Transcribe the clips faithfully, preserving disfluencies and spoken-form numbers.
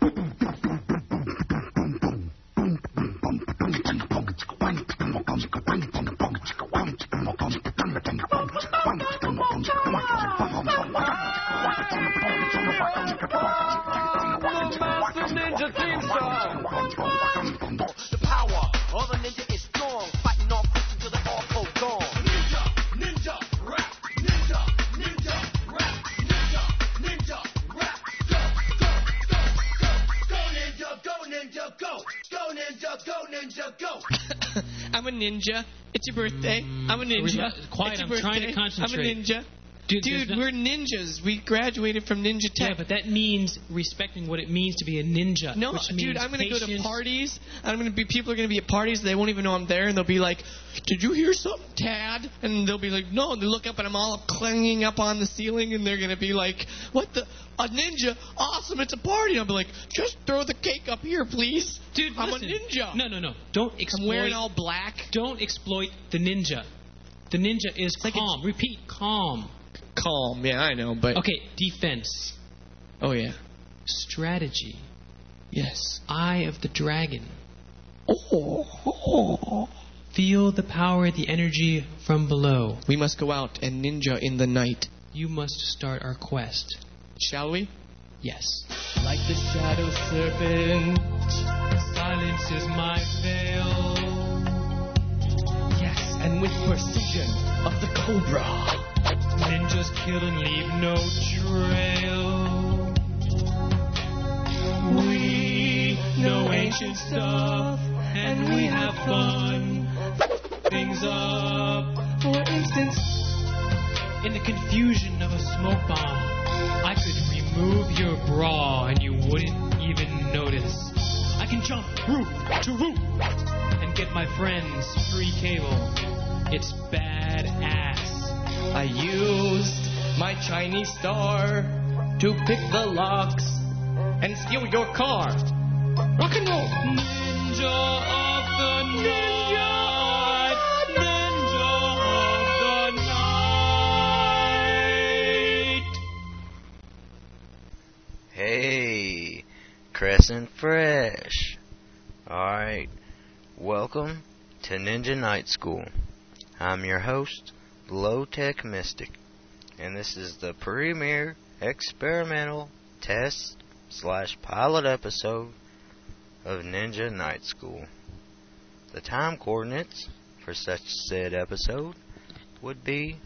I'm a ninja. It's your birthday. I'm a ninja. Quiet, I'm trying to concentrate. I'm a ninja. Dude, Dude no- we're ninjas. We graduated from Ninja Tech. Yeah, but that means respecting what it means to be a ninja. No, which dude, means I'm gonna go to patience. parties. I'm gonna be. People are gonna be at parties. They won't even know I'm there, and they'll be like, "Did you hear something, Tad?" And they'll be like, "No." And they look up, and I'm all clinging up on the ceiling, and they're gonna be like, "What the? A ninja? Awesome! It's a party." And I'll be like, "Just throw the cake up here, please." Dude, I'm listen. a ninja. No, no, no. Don't exploit. I'm wearing all black. Don't exploit the ninja. The ninja is like calm. Repeat, calm. Calm. Yeah, I know, but Okay, defense. oh yeah, Strategy. yes. Eye of the dragon. Oh, oh. Feel the power, the energy from below. We must go out and ninja in the night. You must start our quest. Shall we? Yes. Like the shadow serpent. Silence is my veil. Yes, and with precision of the cobra. Ninjas kill and leave no trail. We know ancient stuff, and we have fun. Things up. For instance, in the confusion of a smoke bomb, I could remove your bra and you wouldn't even notice. I can jump roof to roof and get my friends free cable. It's badass. I used my Chinese star to pick the locks and steal your car. Rock and roll. Ninja of the night. Ninja of the night. Hey, Crescent Fresh. Alright, welcome to Ninja Night School. I'm your host, Low Tech Mystic, and this is the premiere experimental test slash pilot episode of Ninja Night School. The time coordinates for such said episode would be,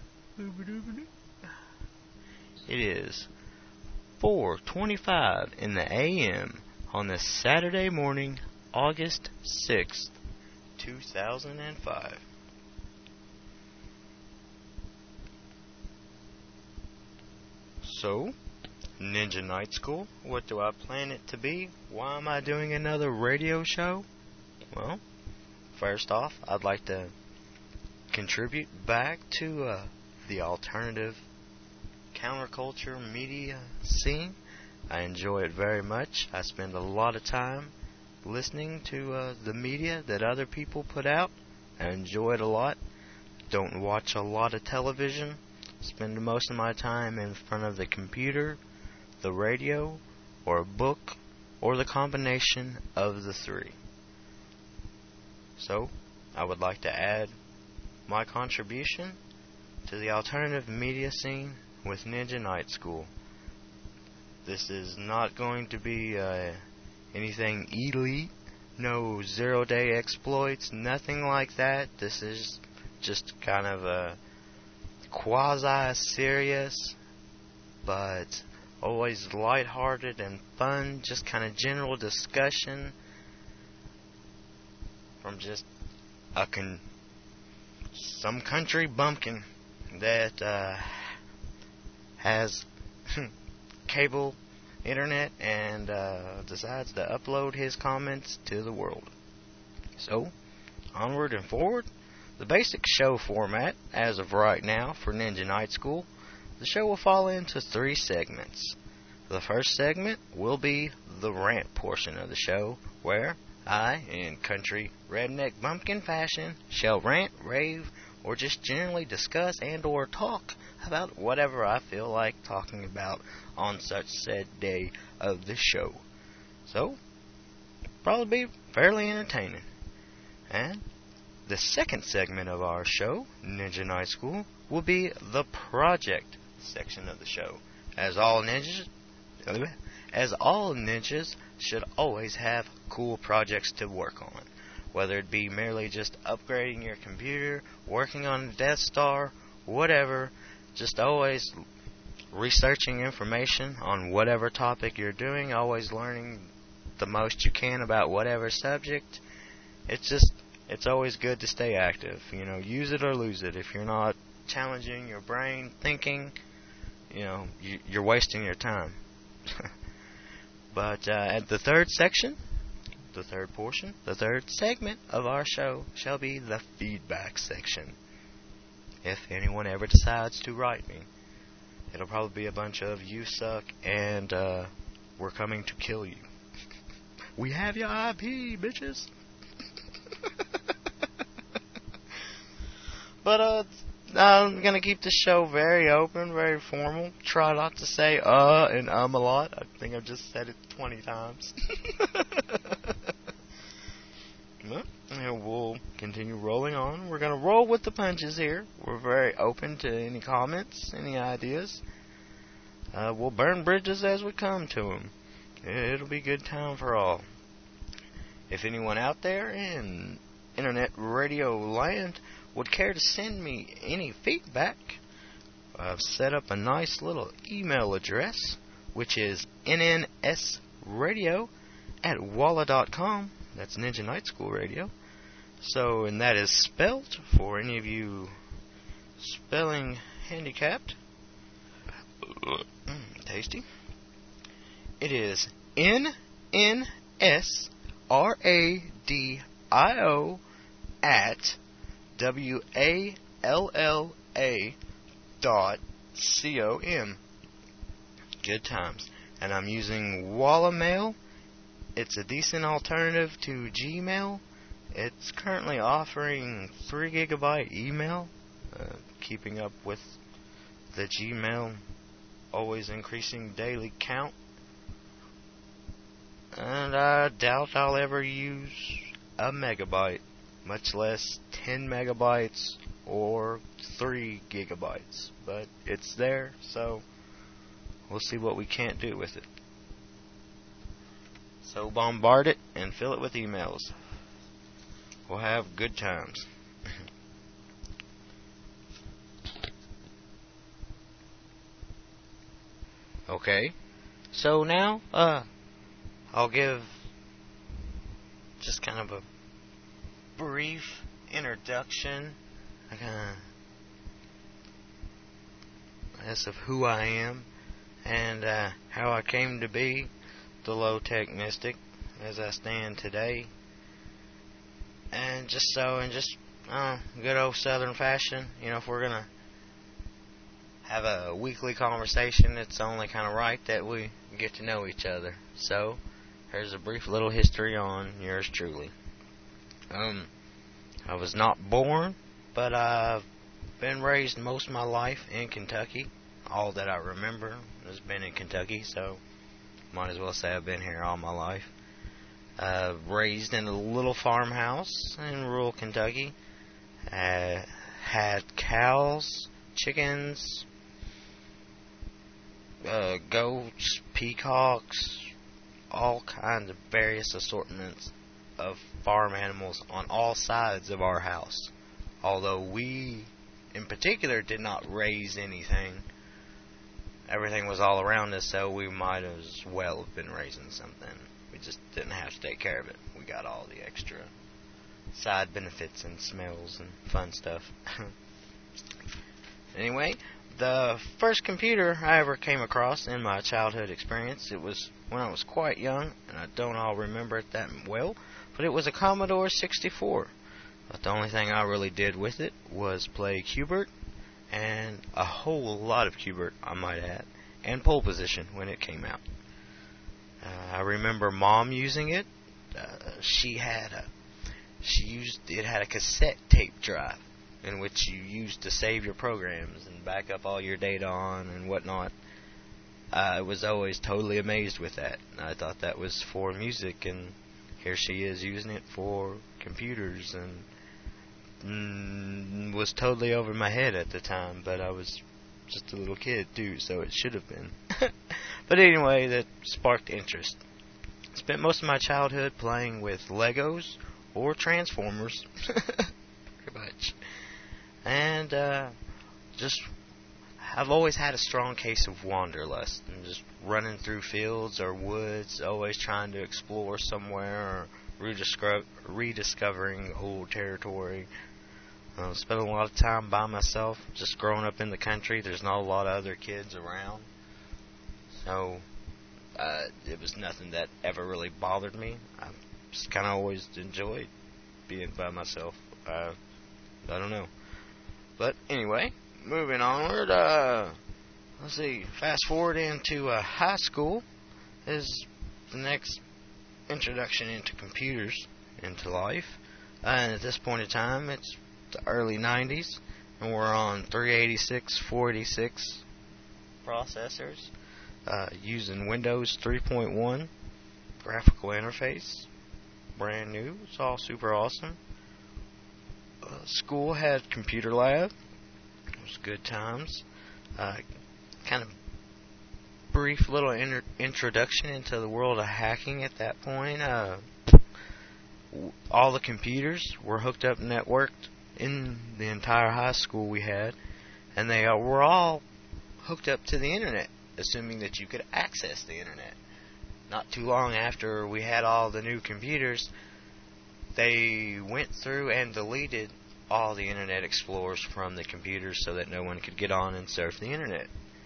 it is four twenty-five in the A M on this Saturday morning, August sixth, two thousand five. So, Ninja Night School, what do I plan it to be? Why am I doing another radio show? Well, first off, I'd like to contribute back to uh, the alternative counterculture media scene. I enjoy it very much. I spend a lot of time listening to uh, the media that other people put out. I enjoy it a lot. Don't watch a lot of television. Spend most of my time in front of the computer, the radio, or a book, or the combination of the three. So, I would like to add my contribution to the alternative media scene with Ninja Night School. This is not going to be uh, anything elite, no zero-day exploits, nothing like that. This is just kind of a quasi-serious, but always lighthearted and fun, just kind of general discussion from just a con- some country bumpkin that uh, has cable internet and uh, decides to upload his comments to the world. So, onward and forward. The basic show format, as of right now, for Ninja Night School, the show will fall into three segments. The first segment will be the rant portion of the show, where I, in country redneck bumpkin fashion, shall rant, rave, or just generally discuss and or talk about whatever I feel like talking about on such said day of the show. So, probably be fairly entertaining. And the second segment of our show, Ninja Night School, will be the project section of the show. As all ninjas, as all ninjas should always have cool projects to work on. Whether it be merely just upgrading your computer, working on the Death Star, whatever, just always researching information on whatever topic you're doing, always learning the most you can about whatever subject. It's just, it's always good to stay active. You know, use it or lose it. If you're not challenging your brain, thinking, you know, you, you're wasting your time. But uh, at the third section, the third portion, the third segment of our show shall be the feedback section. If anyone ever decides to write me, it'll probably be a bunch of "you suck" and uh, "we're coming to kill you." We have your I P, bitches. But uh, I'm gonna keep the show very open, very formal. Try not to say "uh" and "um" a lot. I think I've just said it twenty times. Well, we'll continue rolling on. We're going to roll with the punches here. We're very open to any comments, any ideas. Uh, we'll burn bridges as we come to them. It'll be a good time for all. If anyone out there in internet radio land would care to send me any feedback, I've set up a nice little email address, which is nnsradio at walla dot com. That's Ninja Night School Radio. So, and that is spelled, for any of you spelling handicapped. Mm, tasty. It is N N S R A D I O at W A L L A dot C O M. Good times. And I'm using Walla Mail. It's a decent alternative to Gmail. It's currently offering three gigabyte email, uh, keeping up with the Gmail always increasing daily count. And I doubt I'll ever use a megabyte, much less ten megabytes or three gigabytes. But it's there, so we'll see what we can't do with it. So bombard it and fill it with emails. We'll have good times. Okay, so now uh, I'll give just kind of a brief introduction, I kind of, I guess, of who I am and uh, how I came to be the low-tech mystic as I stand today. And just so, in just uh, good old Southern fashion, you know, if we're gonna have a weekly conversation, it's only kind of right that we get to know each other. So, here's a brief little history on yours truly. Um, I was not born, but I've been raised most of my life in Kentucky. All that I remember has been in Kentucky, so might as well say I've been here all my life. Uh, raised in a little farmhouse in rural Kentucky. Uh, had cows, chickens, uh, goats, peacocks, all kinds of various assortments of farm animals on all sides of our house. Although we, in particular, did not raise anything. Everything was all around us, so we might as well have been raising something. We just didn't have to take care of it. We got all the extra side benefits and smells and fun stuff. Anyway, the first computer I ever came across in my childhood experience, it was when I was quite young, and I don't all remember it that well, but it was a Commodore sixty-four. But the only thing I really did with it was play Q*bert, and a whole lot of Q*bert, I might add, and Pole Position when it came out. Uh, I remember Mom using it. Uh, she had a, she used it had a cassette tape drive in which you used to save your programs and back up all your data on and whatnot. I was always totally amazed with that. I thought that was for music, and here she is using it for computers, and mm, was totally over my head at the time, but I was just a little kid too, so it should have been. But anyway, that sparked interest. Spent most of my childhood playing with Legos or Transformers, pretty much. And uh, just, I've always had a strong case of wanderlust, and just running through fields or woods, always trying to explore somewhere, or rediscover, rediscovering old territory. Uh, spent a lot of time by myself, just growing up in the country. There's not a lot of other kids around, so uh, it was nothing that ever really bothered me. I just kind of always enjoyed being by myself. Uh, I don't know. But anyway, moving onward, uh, let's see, fast forward into uh, high school is the next introduction into computers, into life. Uh, and at this point in time, it's the early nineties, and we're on three eighty-six, four eighty-six processors, uh, using Windows three point one graphical interface, brand new. It's all super awesome. Uh, school had computer lab. It was good times. Uh, kind of brief little inter- introduction into the world of hacking at that point. Uh, all the computers were hooked up, networked in the entire high school we had, and they uh, were all hooked up to the internet, assuming that you could access the internet. Not too long after we had all the new computers, they went through and deleted all the Internet Explorers from the computers so that no one could get on and surf the internet.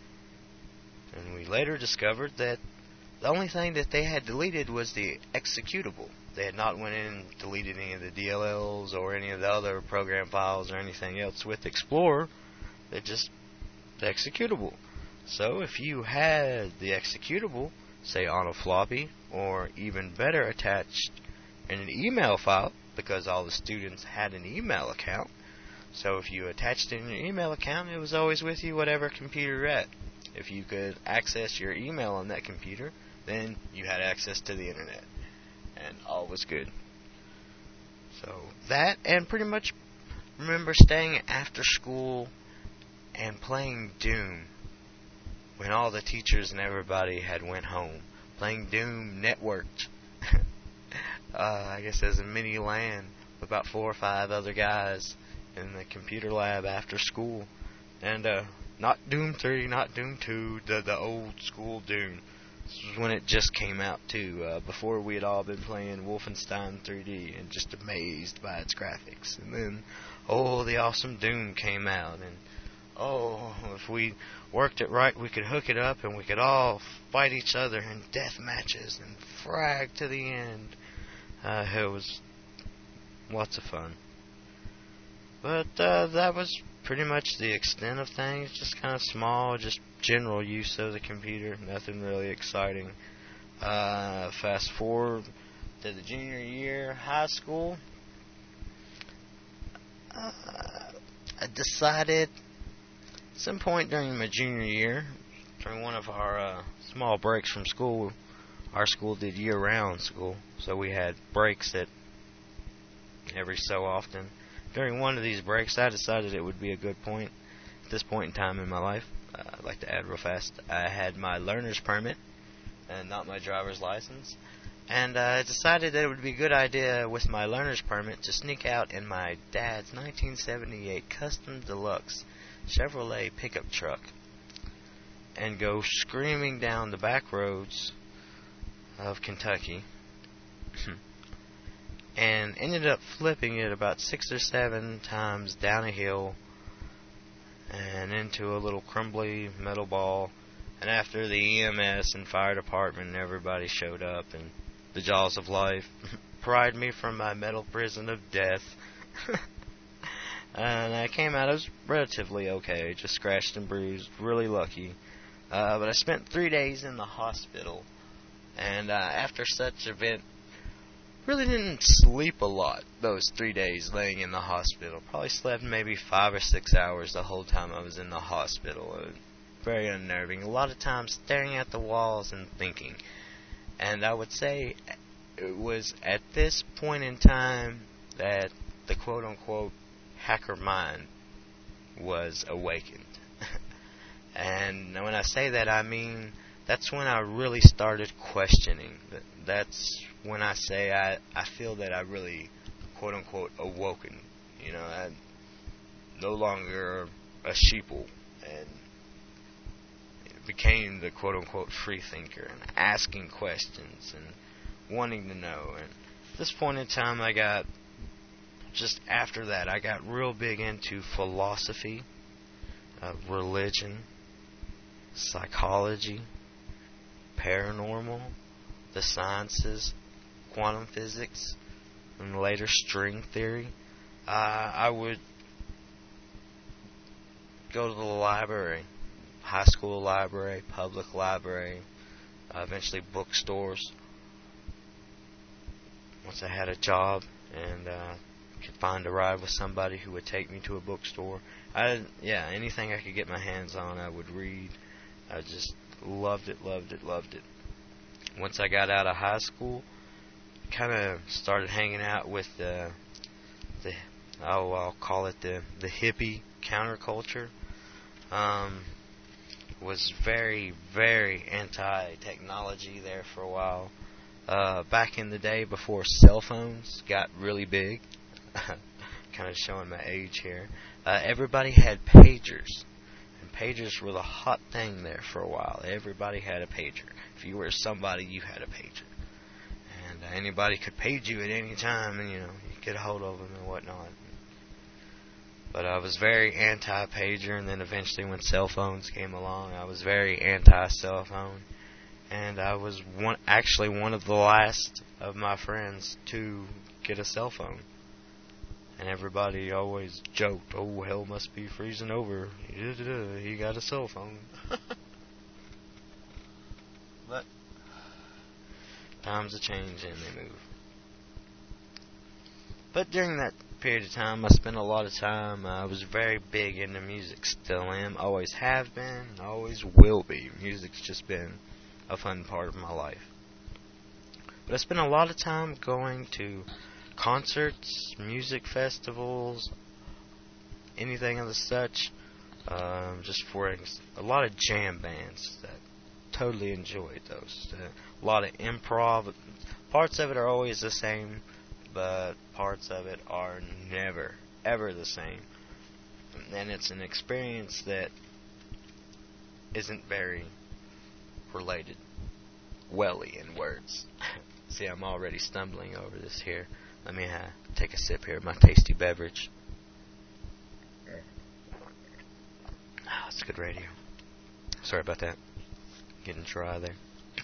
And we later discovered that the only thing that they had deleted was the executable. They had not went in and deleted any of the D L Ls or any of the other program files or anything else with Explorer. They just the executable. So if you had the executable, say on a floppy, or even better attached in an email file, because all the students had an email account, so if you attached it in your email account, it was always with you whatever computer you're at. If you could access your email on that computer, then you had access to the internet, and all was good. So that, and pretty much remember staying after school and playing Doom when all the teachers and everybody had went home. Playing Doom networked. uh, I guess as a mini LAN with about four or five other guys in the computer lab after school. And uh, not Doom three, not Doom two, the the old school Doom. This was when it just came out too, uh, before we had all been playing Wolfenstein three D and just amazed by its graphics. And then, oh, the awesome Doom came out, and oh, if we worked it right, we could hook it up and we could all fight each other in death matches and frag to the end. Uh, it was lots of fun. But uh, that was pretty much the extent of things, just kind of small, just general use of the computer, nothing really exciting. Uh, fast forward to the junior year, high school. Uh, I decided at some point during my junior year, during one of our uh, small breaks from school, our school did year-round school, so we had breaks at every so often. During one of these breaks, I decided it would be a good point, at this point in time in my life, uh, I'd like to add real fast, I had my learner's permit, and not my driver's license, and uh, I decided that it would be a good idea with my learner's permit to sneak out in my dad's nineteen seventy-eight Custom Deluxe Chevrolet pickup truck, and go screaming down the back roads of Kentucky, and ended up flipping it about six or seven times down a hill and into a little crumbly metal ball. And after the E M S and fire department and everybody showed up and the jaws of life pried me from my metal prison of death, and I came out, I was relatively okay, just scratched and bruised, really lucky. Uh, but I spent three days in the hospital, and uh, after such event, really didn't sleep a lot those three days laying in the hospital. Probably slept maybe five or six hours the whole time I was in the hospital. very unnerving. A lot of times staring at the walls and thinking. And I would say it was at this point in time that the quote-unquote hacker mind was awakened. And when I say that, I mean that's when I really started questioning. That's when I say I, I feel that I really quote-unquote awoken. You know, I'm no longer a sheeple and became the quote-unquote free thinker and asking questions and wanting to know. And at this point in time, I got, just after that, I got real big into philosophy, uh, religion, psychology, paranormal, the sciences, quantum physics, and later string theory. Uh, I would go to the library, high school library, public library, uh, eventually bookstores. Once I had a job and uh, could find a ride with somebody who would take me to a bookstore, I yeah, anything I could get my hands on, I would read. I just loved it, loved it, loved it. Once I got out of high school, kind of started hanging out with the, the oh, I'll call it the the hippie counterculture. Um, was very, very anti-technology there for a while. Uh, back in the day before cell phones got really big, kind of showing my age here, uh, everybody had pagers. And pagers were the hot thing there for a while. Everybody had a pager. If you were somebody, you had a pager. And uh, anybody could page you at any time, and, you know, you get a hold of them and whatnot. But I was very anti-pager, and then eventually when cell phones came along, I was very anti-cell phone. And I was one, actually one of the last of my friends to get a cell phone. And everybody always joked, oh, hell must be freezing over. He got a cell phone. But times have changed and they move. But during that period of time, I spent a lot of time. Uh, I was very big into music. Still am. Always have been. Always will be. Music's just been a fun part of my life. But I spent a lot of time going to concerts, music festivals, anything of the such. Um, just for a lot of jam bands that totally enjoyed those. Uh, a lot of improv. Parts of it are always the same, but parts of it are never, ever the same. And it's an experience that isn't very related welly in words. See, I'm already stumbling over this here. Let me uh, take a sip here of my tasty beverage. Oh, it's good radio. Sorry about that. Getting dry there.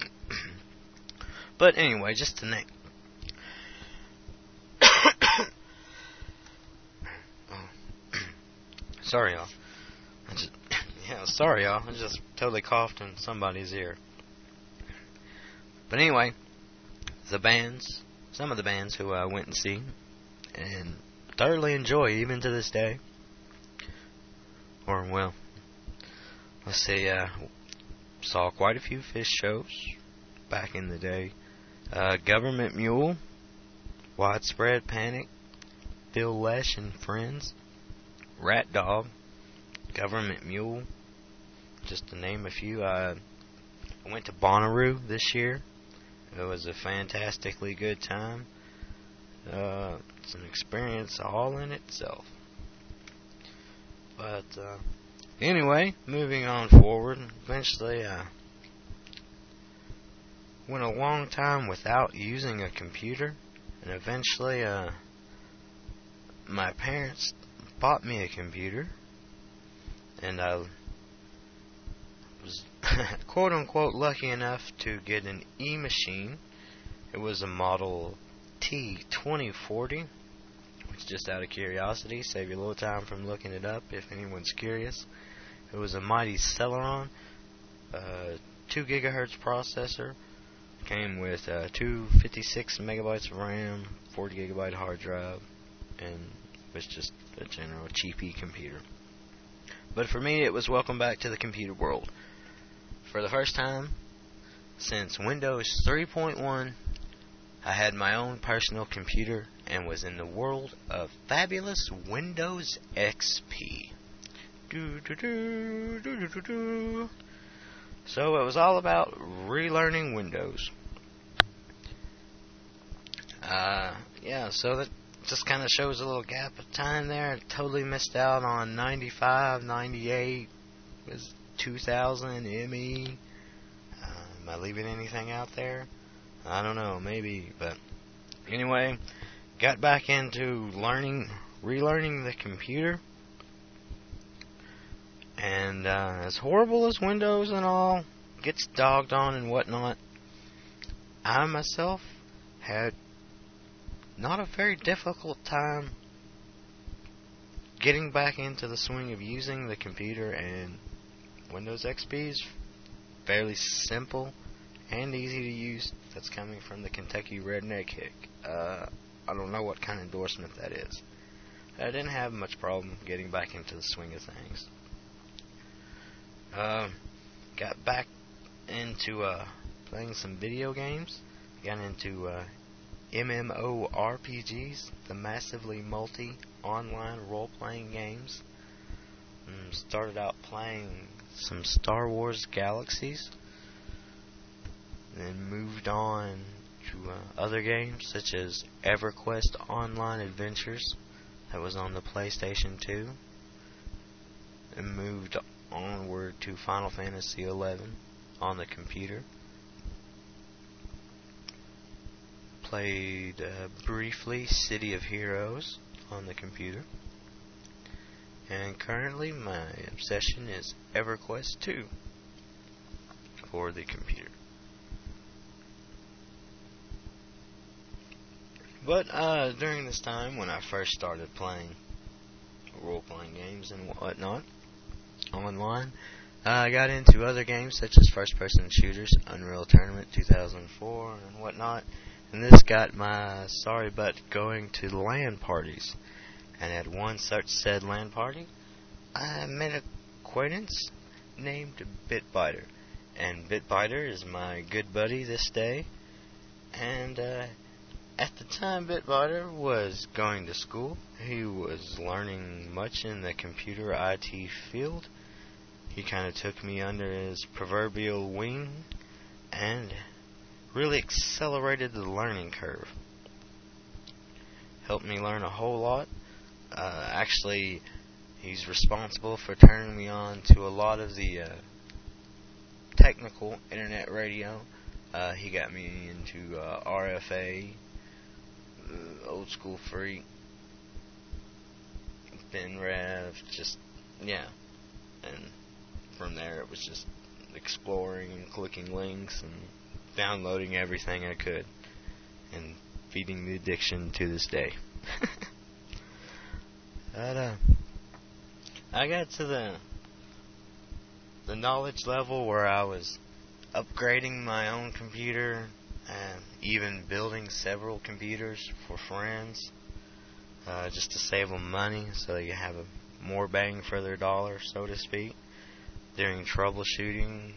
But anyway, just to name. Oh. Sorry, y'all. I just, yeah, sorry, y'all. I just totally coughed in somebody's ear. But anyway, the bands, some of the bands who I went and see, and thoroughly enjoy even to this day. Or, well, let's see, uh, saw quite a few Fish shows back in the day. Uh, Government Mule, Widespread Panic, Phil Lesh and Friends, Rat Dog, Government Mule, just to name a few. I went to Bonnaroo this year. It was a fantastically good time. Uh, it's an experience all in itself. But uh, anyway, moving on forward, eventually I went a long time without using a computer, and eventually uh, my parents bought me a computer, and I was quote-unquote lucky enough to get an E-machine. It was a model T twenty forty, which, just out of curiosity, save you a little time from looking it up if anyone's curious. It was a mighty Celeron, uh, two gigahertz processor, came with uh, two fifty-six megabytes of RAM, forty gigabyte hard drive, and was just a general cheapy computer. but for me, it was welcome back to the computer world. For the first time since Windows three point one, I had my own personal computer and was in the world of fabulous Windows X P. Do, do, do, do, do, do, do. So it was all about relearning Windows. Uh, yeah, so that just kind of shows a little gap of time there. I totally missed out on ninety-five, ninety-eight, was two thousand, M E. Uh, am I leaving anything out there? I don't know, maybe, but anyway, got back into learning, relearning the computer, and uh, as horrible as Windows and all gets dogged on and whatnot, I myself had not a very difficult time getting back into the swing of using the computer, and Windows X P is fairly simple and easy to use. That's coming from the Kentucky Redneck Hick. Uh, I don't know what kind of endorsement that is. I didn't have much problem getting back into the swing of things. Uh, got back into uh, playing some video games. Got into uh, MMORPGs, the massively multi online role-playing games. Um, started out playing some Star Wars Galaxies, then moved on to uh, other games such as EverQuest Online Adventures, that was on the PlayStation two, and moved onward to Final Fantasy eleven on the computer. Played uh, briefly City of Heroes on the computer, and currently my obsession is EverQuest two for the computer. But uh, during this time, when I first started playing role-playing games and whatnot online, uh, I got into other games such as first-person shooters, Unreal Tournament two thousand four, and whatnot. And this got my sorry butt going to LAN parties. And at one such said LAN party, I met an acquaintance named Bitbiter. And Bitbiter is my good buddy this day. And uh, at the time Bitbiter was going to school, he was learning much in the computer I T field. He kind of took me under his proverbial wing and really accelerated the learning curve. Helped me learn a whole lot. Uh, actually, he's responsible for turning me on to a lot of the uh, technical internet radio. Uh, he got me into uh, R F A, uh, Old School Freak, BenRev, just, yeah. And from there it was just exploring and clicking links and downloading everything I could and feeding the addiction to this day. but, uh, I got to the the knowledge level where I was upgrading my own computer and even building several computers for friends uh, just to save them money so they have a more bang for their dollar, so to speak, during troubleshooting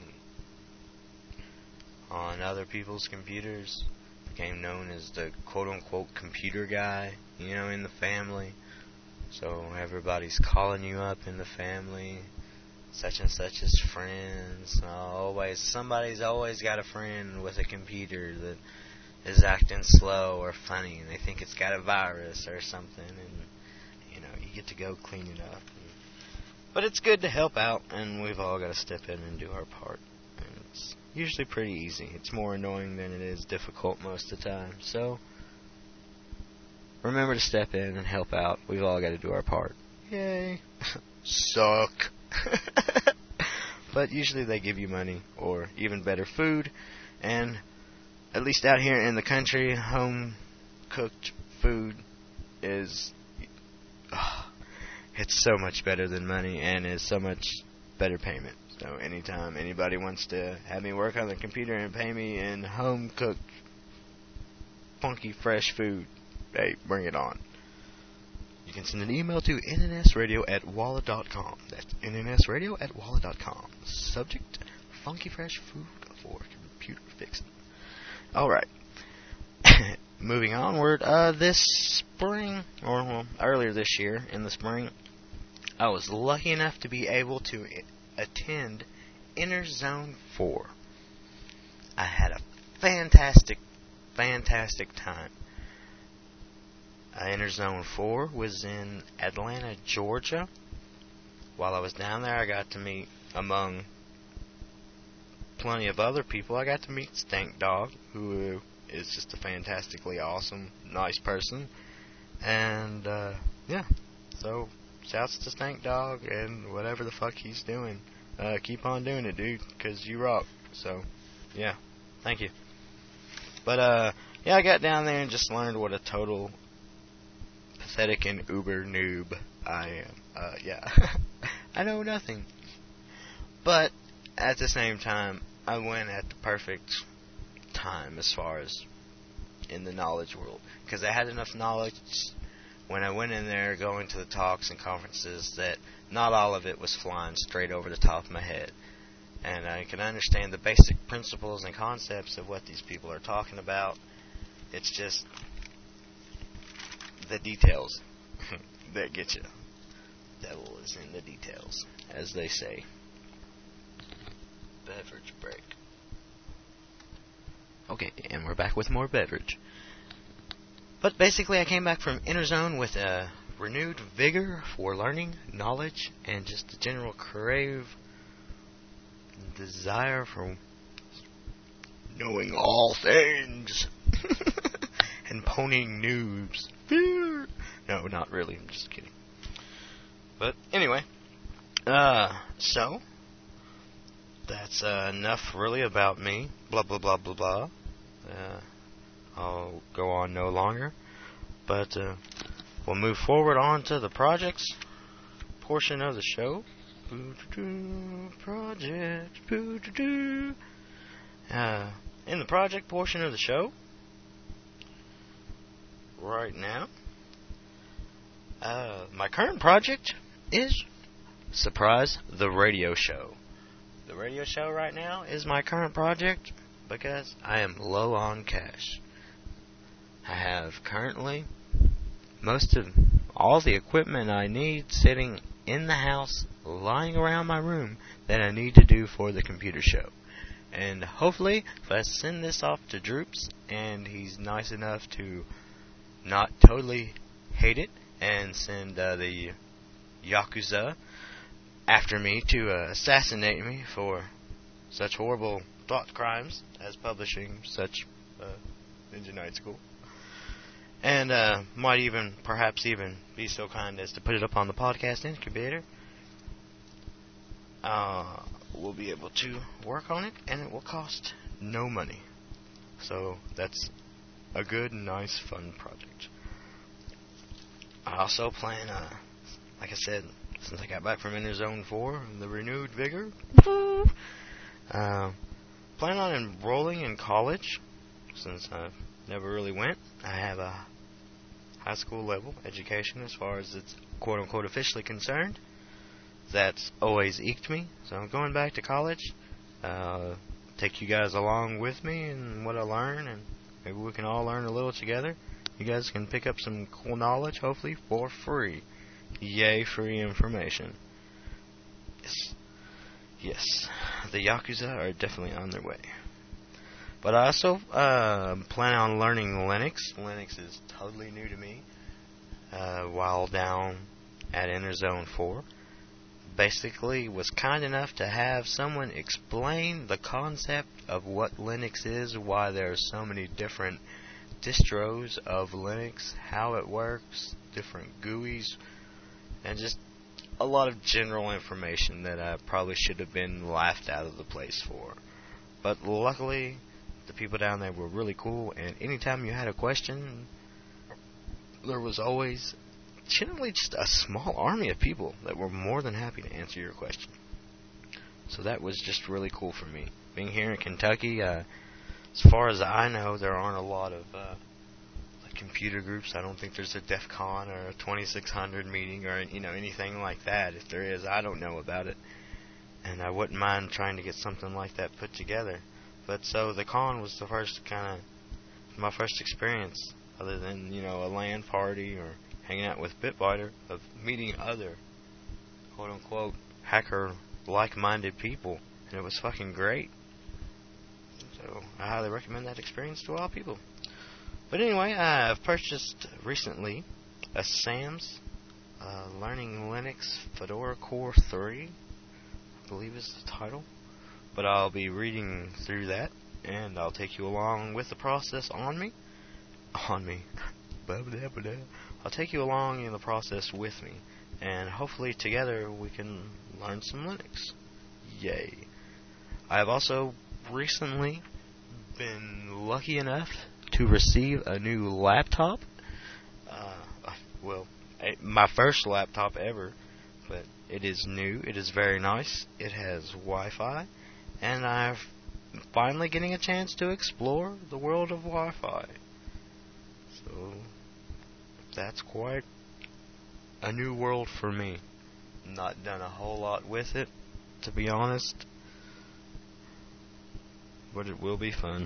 on other people's computers. Became known as the quote-unquote computer guy, you know, in the family. So everybody's calling you up in the family, such and such as friends. Always, somebody's always got a friend with a computer that is acting slow or funny, and they think it's got a virus or something, and you know, you get to go clean it up. But it's good to help out, and we've all got to step in and do our part. And it's usually pretty easy. It's more annoying than it is difficult most of the time. So, remember to step in and help out. We've all got to do our part. Yay. Suck. But usually they give you money, or even better, food. And at least out here in the country, home-cooked food is... Oh, it's so much better than money, and is so much better payment. So anytime anybody wants to have me work on the computer and pay me in home-cooked, funky, fresh food, hey, bring it on. you can send an email to n n s radio at walla dot com. That's n n s radio at walla dot com. Subject, funky fresh food for computer fixing. Alright. Moving onward, uh, this spring, or well, earlier this year in the spring, I was lucky enough to be able to I- attend Inner Zone four. I had a fantastic, fantastic time. Uh, Inner Zone four was in Atlanta, Georgia. While I was down there, I got to meet, among plenty of other people, I got to meet Stank Dog, who is just a fantastically awesome, nice person. And, uh, yeah. So, shouts to Stank Dog and whatever the fuck he's doing. Uh, keep on doing it, dude, because you rock. So, yeah. Thank you. But, uh, yeah, I got down there and just learned what a total pathetic and uber noob I am. Uh, yeah. I know nothing. But, at the same time, I went at the perfect time as far as in the knowledge world, because I had enough knowledge when I went in there going to the talks and conferences that not all of it was flying straight over the top of my head, and I can understand the basic principles and concepts of what these people are talking about. It's just the details that get you. Devil is in the details, as they say. Beverage break. Okay, and we're back with more beverage. But basically, I came back from Inner Zone with a renewed vigor for learning, knowledge, and just a general crave, desire for knowing all things, and ponying noobs. Fear. No, not really. I'm just kidding. But anyway, uh, so that's uh, enough really about me. Blah blah blah blah blah. Uh, I'll go on no longer, but uh, we'll move forward on to the projects portion of the show. Project. Uh, in the project portion of the show, right now, uh, my current project is, surprise, the radio show. The radio show right now is my current project because I am low on cash. I have currently most of all the equipment I need sitting in the house, lying around my room, that I need to do for the computer show. And hopefully, if I send this off to Droops, and he's nice enough to not totally hate it, and send uh, the Yakuza after me to uh, assassinate me for such horrible thought crimes as publishing such uh, Ninja Night School. And uh, might even, perhaps even, be so kind as to put it up on the podcast incubator. Uh, we'll be able to work on it, and it will cost no money. So that's a good, nice, fun project. I also plan, uh, like I said, since I got back from Inner Zone four, the renewed vigor, uh, plan on enrolling in college, since I never really went. I have a high school level education as far as it's quote-unquote officially concerned. That's always eked me, so I'm going back to college. Uh, take you guys along with me and what I learn, and maybe we can all learn a little together. You guys can pick up some cool knowledge, hopefully, for free. Yay, free information. Yes. Yes. The Yakuza are definitely on their way. But I also uh, plan on learning Linux. Linux is totally new to me. Uh, while down at Inner Zone four. Basically, was kind enough to have someone explain the concept of what Linux is, why there are so many different distros of Linux, how it works, different G U Is, and just a lot of general information that I probably should have been laughed out of the place for. But luckily, the people down there were really cool, and anytime you had a question, there was always generally just a small army of people that were more than happy to answer your question. So that was just really cool for me. Being here in Kentucky, uh, as far as I know, there aren't a lot of uh, like computer groups. I don't think there's a DEF CON or a twenty-six hundred meeting or you know anything like that. If there is, I don't know about it, and I wouldn't mind trying to get something like that put together. But so the con was the first kind of my first experience, other than you know a LAN party or hanging out with Bitfighter, of meeting other quote unquote hacker like-minded people, and it was fucking great. So I highly recommend that experience to all people. But anyway, I've purchased recently a SAMS uh, Learning Linux Fedora Core three, I believe is the title. But I'll be reading through that, and I'll take you along with the process on me. On me. I'll take you along in the process with me, and hopefully together we can learn some Linux. Yay. I have also recently been lucky enough to receive a new laptop. Uh, well, a, my first laptop ever, but it is new. It is very nice. It has Wi-Fi, and I'm finally getting a chance to explore the world of Wi-Fi. So that's quite a new world for me. Not done a whole lot with it, to be honest, but it will be fun.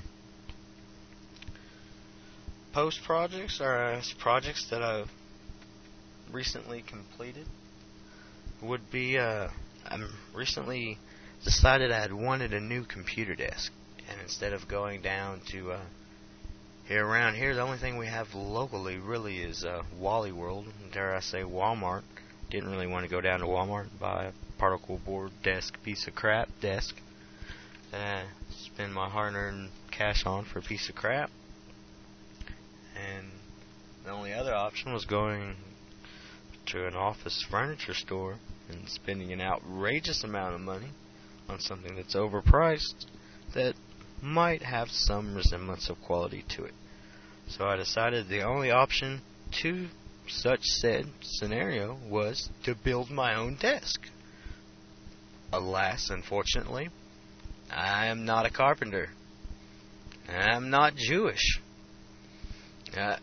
Post projects are projects that I've recently completed. Would be uh, I recently decided I had wanted a new computer desk, and instead of going down to uh, here around here, the only thing we have locally really is uh, Wally World. Dare I say Walmart? Didn't really want to go down to Walmart and buy a particle board desk piece of crap desk. Uh, spend my hard-earned cash on for a piece of crap. And the only other option was going to an office furniture store and spending an outrageous amount of money on something that's overpriced that might have some resemblance of quality to it. So I decided the only option to such said scenario was to build my own desk. Alas, unfortunately, I am not a carpenter. I'm not Jewish. Uh,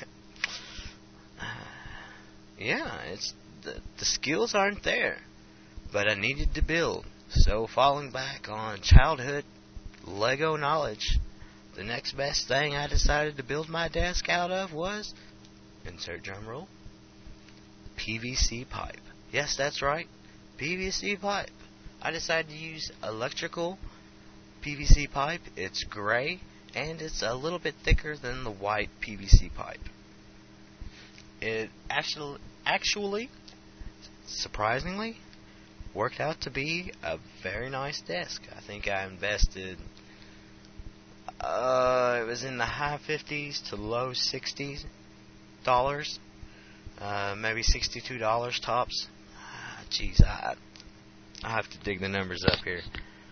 yeah, it's the, the skills aren't there, but I needed to build. So falling back on childhood Lego knowledge, the next best thing I decided to build my desk out of was, insert drum roll, P V C pipe. Yes, that's right, P V C pipe. I decided to use electrical P V C pipe. It's gray, and it's a little bit thicker than the white P V C pipe. It actually, actually, surprisingly, worked out to be a very nice desk. I think I invested, uh, it was in the high fifties to low sixties dollars, uh, maybe sixty-two dollars tops. Ah, jeez, I, I have to dig the numbers up here.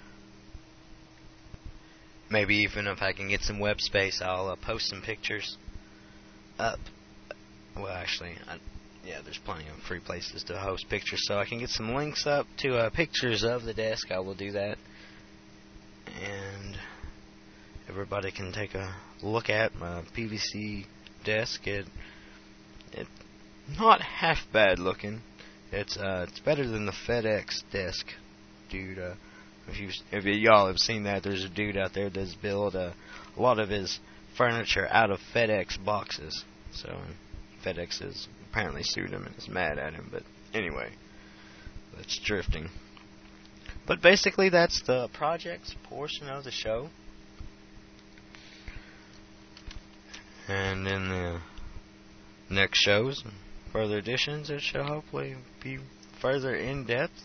Maybe even if I can get some web space, I'll uh, post some pictures up. Well, actually, I, yeah, there's plenty of free places to host pictures, so I can get some links up to uh, pictures of the desk. I will do that, and everybody can take a look at my P V C desk. It, it not half bad looking. It's uh, it's better than the FedEx desk, dude. Uh, If you, if y'all have seen that, there's a dude out there that's built a, a lot of his furniture out of FedEx boxes. So FedEx has apparently sued him and is mad at him. But anyway, that's drifting. But basically, that's the projects portion of the show. And in the next shows, further editions, it shall hopefully be further in depth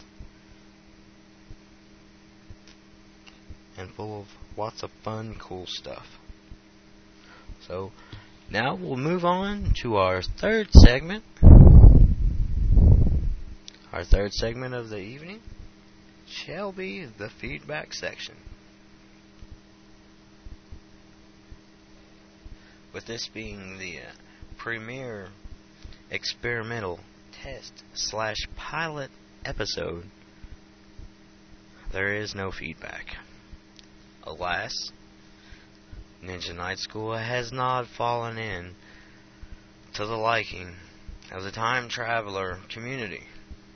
and full of lots of fun, cool stuff. So, now we'll move on to our third segment. Our third segment of the evening shall be the feedback section. With this being the uh, premier experimental test slash pilot episode, there is no feedback. Alas, Ninja Night School has not fallen in to the liking of the time traveler community.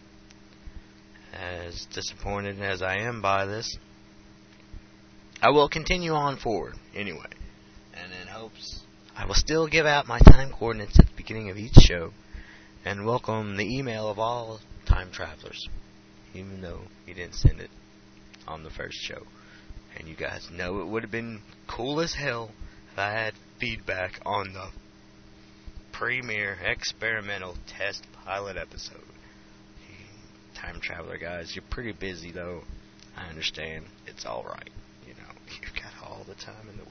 As disappointed as I am by this, I will continue on forward anyway, and in hopes I will still give out my time coordinates at the beginning of each show, and welcome the email of all time travelers, even though he didn't send it on the first show. And you guys know it would have been cool as hell if I had feedback on the premiere experimental test pilot episode. Time traveler guys, you're pretty busy though. I understand. It's alright. You know, you've got all the time in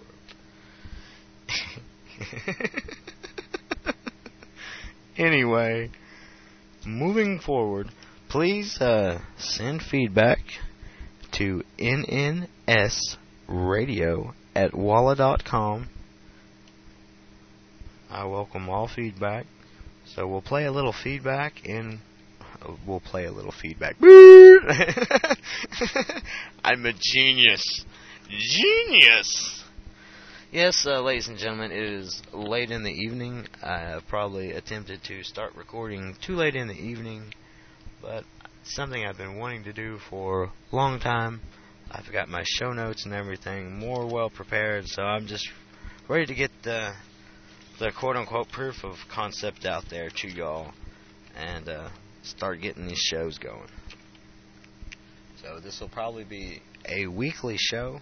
the world. Anyway, moving forward, please uh, send feedback to nnsradio at walla dot com. I welcome all feedback. So we'll play a little feedback in We'll play a little feedback. I'm a genius. Genius! Yes, uh, ladies and gentlemen, it is late in the evening. I have probably attempted to start recording too late in the evening, but something I've been wanting to do for a long time. I've got my show notes and everything more well prepared, so I'm just ready to get the, the quote-unquote proof of concept out there to y'all. And, uh... start getting these shows going. So this will probably be a weekly show,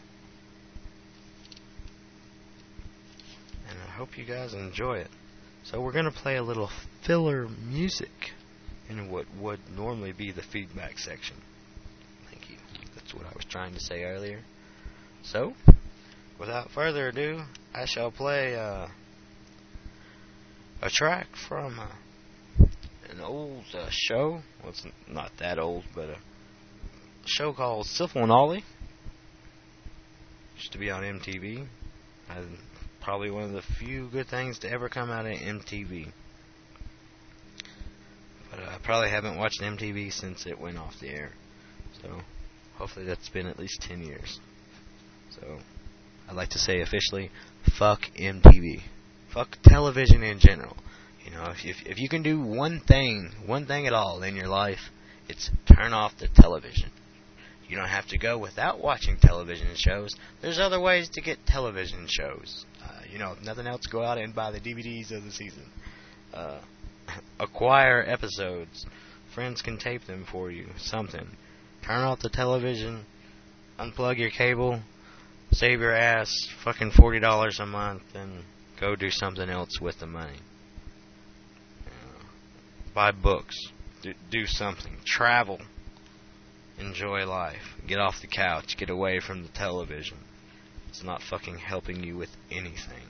and I hope you guys enjoy it. So we're going to play a little filler music in what would normally be the feedback section. Thank you. That's what I was trying to say earlier. So, without further ado, I shall play uh, a track from Uh, an old uh, show. Well, it's not that old, but a show called Syphil and Ollie. Used to be on M T V. And probably one of the few good things to ever come out of M T V. But uh, I probably haven't watched M T V since it went off the air. So hopefully that's been at least ten years. So I'd like to say officially, fuck M T V. Fuck television in general. You know, if, if if you can do one thing, one thing at all in your life, it's turn off the television. You don't have to go without watching television shows. There's other ways to get television shows. Uh, you know, if nothing else, go out and buy the D V Ds of the season. Uh, acquire episodes. Friends can tape them for you. Something. Turn off the television. Unplug your cable. Save your ass fucking forty dollars a month and go do something else with the money. Buy books, do, do something, travel, enjoy life, get off the couch, get away from the television. It's not fucking helping you with anything.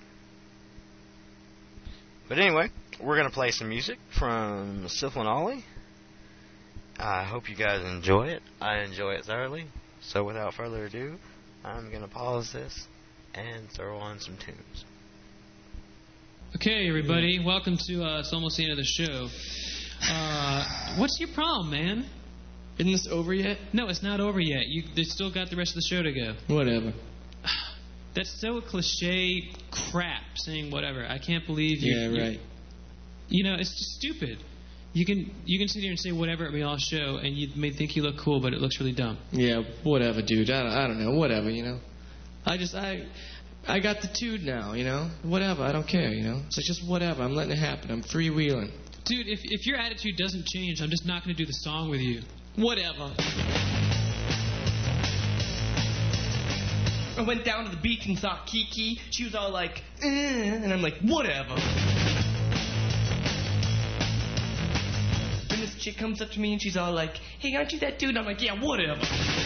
But anyway, we're going to play some music from Syphil and Ollie. I hope you guys enjoy it. I enjoy it thoroughly. So without further ado, I'm going to pause this and throw on some tunes. Okay, everybody, welcome to, uh, it's almost the end of the show. Uh, what's your problem, man? Isn't this over yet? No, it's not over yet. You, they still got the rest of the show to go. Whatever. That's so cliche crap, saying whatever. I can't believe you. Yeah, right. You know, it's just stupid. You can you can sit here and say whatever at me all show, and you may think you look cool, but it looks really dumb. Yeah, whatever, dude. I don't, I don't know. Whatever, you know. I just, I... I got the tude now, you know? Whatever, I don't care, you know? It's like, just whatever, I'm letting it happen. I'm freewheeling. Dude, if if your attitude doesn't change, I'm just not going to do the song with you. Whatever. I went down to the beach and saw Kiki. She was all like, eh, and I'm like, whatever. Then this chick comes up to me and she's all like, hey, aren't you that dude? And I'm like, yeah, whatever.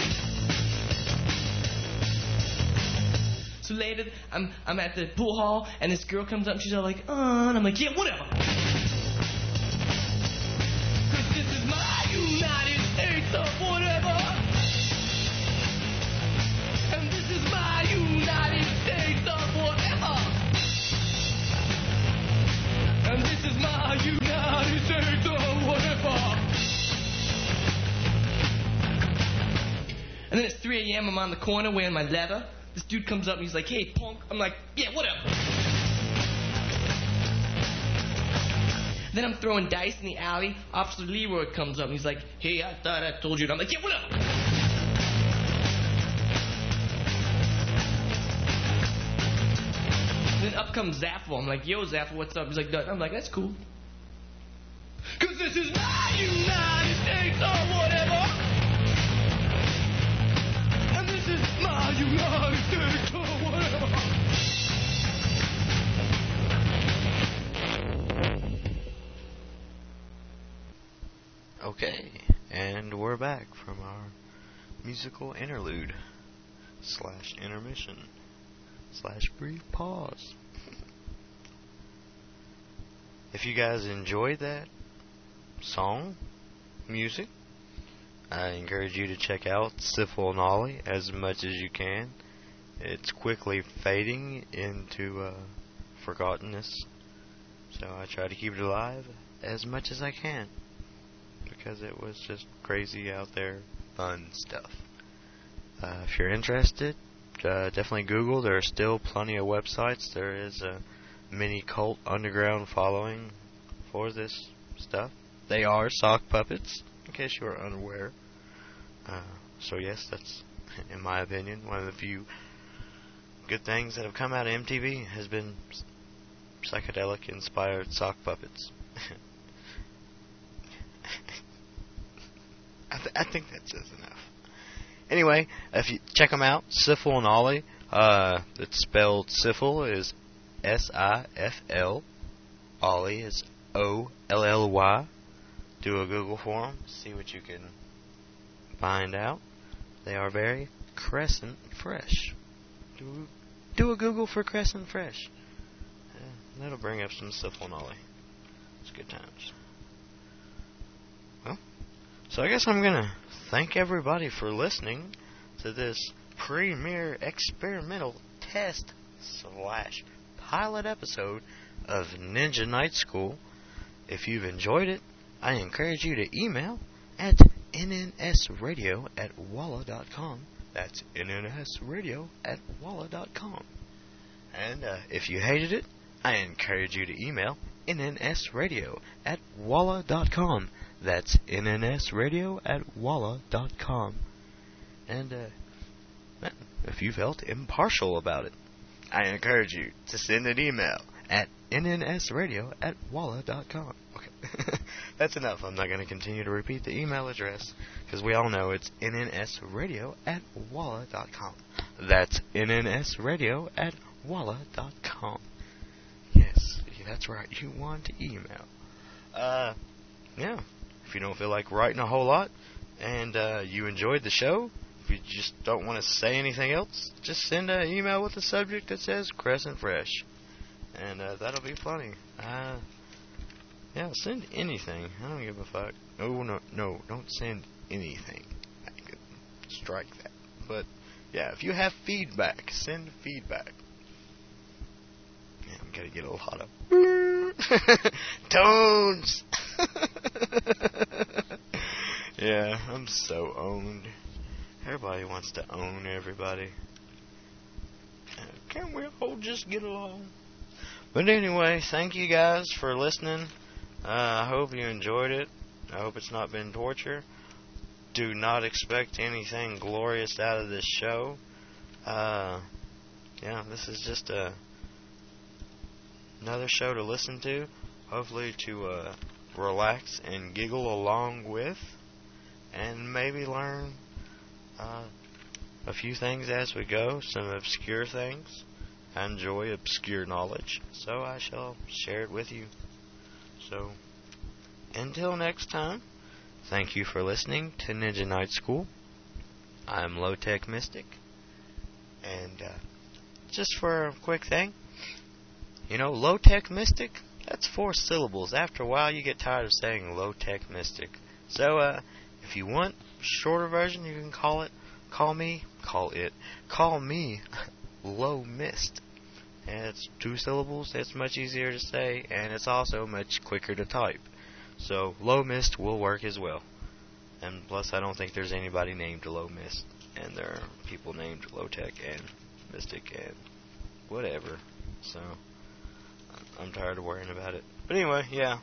So later, I'm I'm at the pool hall, and this girl comes up, and she's all like, uh, and I'm like, yeah, whatever. Cause this is my United States of whatever. And this is my United States of whatever. And this is my United States of whatever. And then it's three a.m., I'm on the corner wearing my leather. This dude comes up and he's like, hey, punk. I'm like, yeah, whatever. Then I'm throwing dice in the alley. Officer Leroy comes up and he's like, hey, I thought I told you. And I'm like, yeah, what up? Then up comes Zaffle. I'm like, yo, Zaffle, what's up? He's like, Dutch. I'm like, that's cool. Cause this is my United States or whatever. And this is my United States or whatever. Okay, and we're back from our musical interlude slash intermission slash brief pause. If you guys enjoyed that song, music, I encourage you to check out Syphil and Ollie as much as you can. It's quickly fading into uh, forgottenness, so I try to keep it alive as much as I can, because it was just crazy out there, fun stuff. Uh, if you're interested, uh, definitely Google. There are still plenty of websites. There is a mini cult underground following for this stuff. They are sock puppets, in case you are unaware. Uh, so yes, that's, in my opinion, one of the few good things that have come out of M T V has been psychedelic-inspired sock puppets. I, th- I think that says enough. Anyway, if you check them out, Syphil and Ollie. Uh, it's spelled Syphil is S I F L. Ollie is O L L Y. Do a Google for them. See what you can find out. They are very Crescent Fresh. Do, do a Google for Crescent Fresh. Uh, that'll bring up some Syphil and Ollie. It's good times. Well, so I guess I'm going to thank everybody for listening to this premiere experimental test slash pilot episode of Ninja Night School. If you've enjoyed it, I encourage you to email at nnsradio at walla dot com. That's nnsradio at walla dot com. And uh, if you hated it, I encourage you to email nnsradio at walla dot com. That's nnsradio at walla dot com. And uh, if you felt impartial about it, I encourage you to send an email at nnsradio at walla dot com. Okay. That's enough. I'm not going to continue to repeat the email address, because we all know it's nnsradio at walla dot com. That's nnsradio at walla dot com. Yes, that's right. You want to email. Uh, yeah. If you don't feel like writing a whole lot, and uh, you enjoyed the show, if you just don't want to say anything else, just send an email with a subject that says Crescent Fresh. And uh, that'll be funny. Uh, yeah, send anything. I don't give a fuck. No, no, no, don't send anything. I could strike that. But, yeah, if you have feedback, send feedback. Yeah, I'm gonna get a lot of tones. Yeah, I'm so owned. Everybody wants to own everybody. Can't we all just get along? But anyway, thank you guys for listening. Uh, I hope you enjoyed it. I hope it's not been torture. Do not expect anything glorious out of this show. Uh, yeah, this is just a another show to listen to. Hopefully to uh, relax and giggle along with, and maybe learn uh, a few things as we go, some obscure things. I enjoy obscure knowledge, so I shall share it with you. So, until next time, thank you for listening to Ninja Night School. I'm Low Tech Mystic, and uh, just for a quick thing, you know, Low Tech Mystic, that's four syllables. After a while, you get tired of saying Low Tech Mystic. So, uh, if you want shorter version, you can call it, call me, call it, call me Low Mist. And it's two syllables, it's much easier to say, and it's also much quicker to type. So, Low Mist will work as well. And plus, I don't think there's anybody named Low Mist. And there are people named Low Tech and Mystic and whatever. So, I'm tired of worrying about it. But anyway, yeah.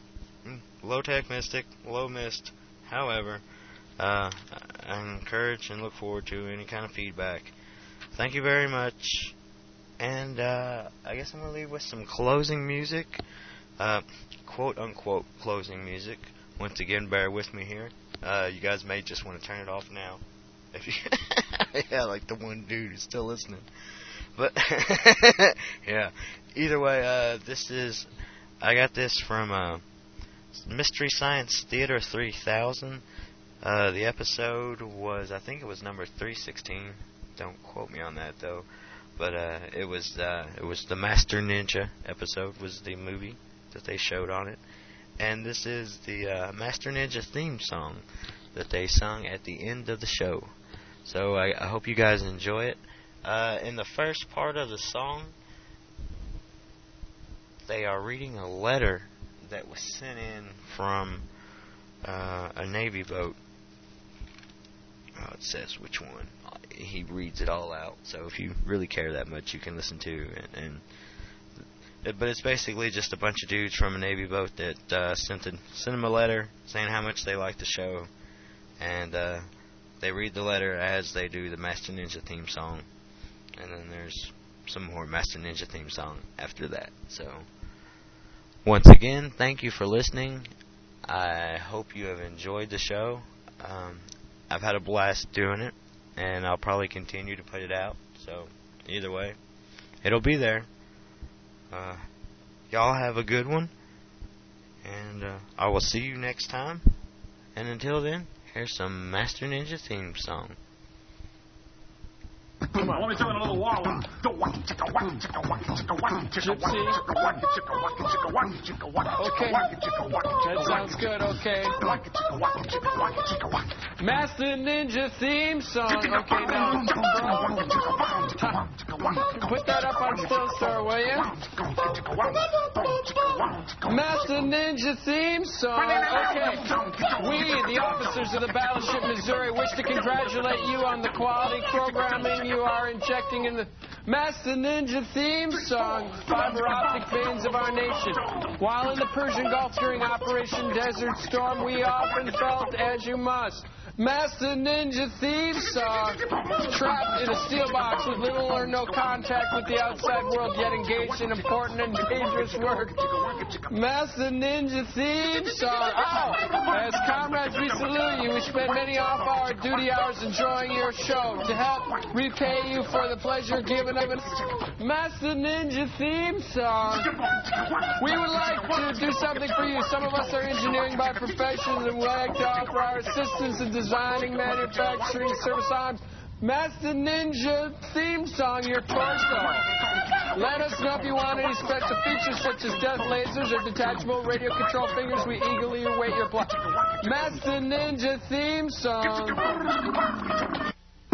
Low Tech Mystic, Low Mist. However, uh, I encourage and look forward to any kind of feedback. Thank you very much. And uh, I guess I'm going to leave with some closing music. Uh, quote unquote closing music. Once again, bear with me here. Uh, you guys may just want to turn it off now. If you yeah, like the one dude who's still listening. But, yeah. Either way, uh, this is... I got this from uh, Mystery Science Theater three thousand. Uh, the episode was, I think it was number three sixteen. Don't quote me on that, though. But uh, it was uh, it was the Master Ninja episode was the movie that they showed on it. And this is the uh, Master Ninja theme song that they sung at the end of the show. So I, I hope you guys enjoy it. Uh, in the first part of the song, they are reading a letter that was sent in from uh, a Navy boat. Oh, it says which one. He reads it all out. So if you really care that much, you can listen to it. And, and but it's basically just a bunch of dudes from a Navy boat that uh, sent a, sent him a letter saying how much they like the show, and uh, they read the letter as they do the Master Ninja theme song, and then there's some more Master Ninja theme song after that. So once again, thank you for listening. I hope you have enjoyed the show. Um, I've had a blast doing it, and I'll probably continue to put it out. So either way, it'll be there. Uh, y'all have a good one, and uh, I will see you next time. And until then, here's some Master Ninja theme song. Come on, let me do it a little walla. Okay. That sounds good, okay. Master Ninja theme song. Okay, now. Put that up on Still Store, will you? Master Ninja theme song. Okay. We, the officers of the Battleship Missouri, wish to congratulate you on the quality programming you are injecting in the Master Ninja theme song, fiber optic veins of our nation. While in the Persian Gulf during Operation Desert Storm, we often felt as you must. Master Ninja theme song, trapped in a steel box with little or no contact with the outside world, yet engaged in important and dangerous work. Master Ninja theme song. Oh, as comrades, we salute you. We spend many off-hour duty hours enjoying your show to help repay you for the pleasure given of it. Master Ninja theme song. We would like to do something for you. Some of us are engineering by profession and would like to offer our assistance in designing, manufacturing, service on Master Ninja theme song, your torso. Let us know if you want any special features such as death lasers or detachable radio control fingers. We eagerly await your plot. Master Ninja theme song.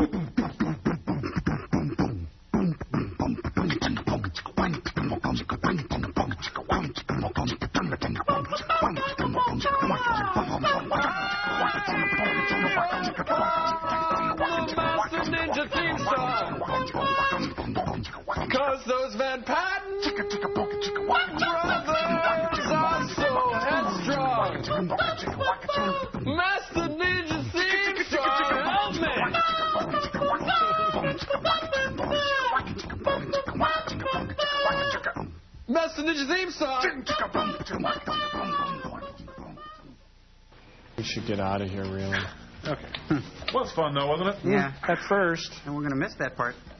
Master Ninja theme song. Cause those Van Patten brothers are so headstrong. Master Ninja theme song, help me. Master Ninja theme song. We should get out of here, really. Okay. Well, it's fun, though, wasn't it? Yeah. At first. And we're going to miss that part.